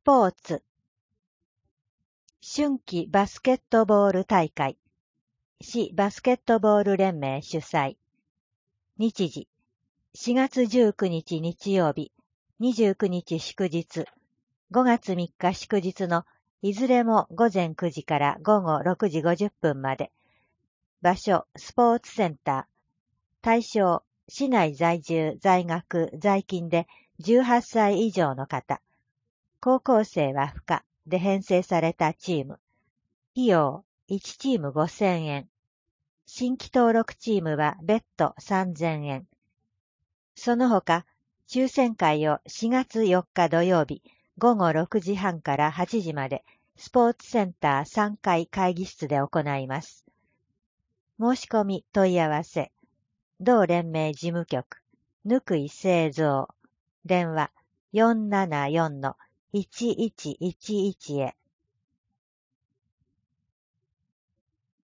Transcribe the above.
ポーツ。春季バスケットボール大会。市バスケットボール連盟主催。日時。4月19日日曜日、29日祝日、5月3日祝日のいずれも午前9時から午後6時50分まで。場所、スポーツセンター。対象、市内在住、在学、在勤で18歳以上の方。高校生は不可で編成されたチーム。費用、1チーム5000円。新規登録チームは別途3000円。その他、抽選会を4月4日土曜日午後6時半から8時までスポーツセンター3階会議室で行います。申し込み問い合わせ、同連盟事務局、貫井製造、電話474-1111へ。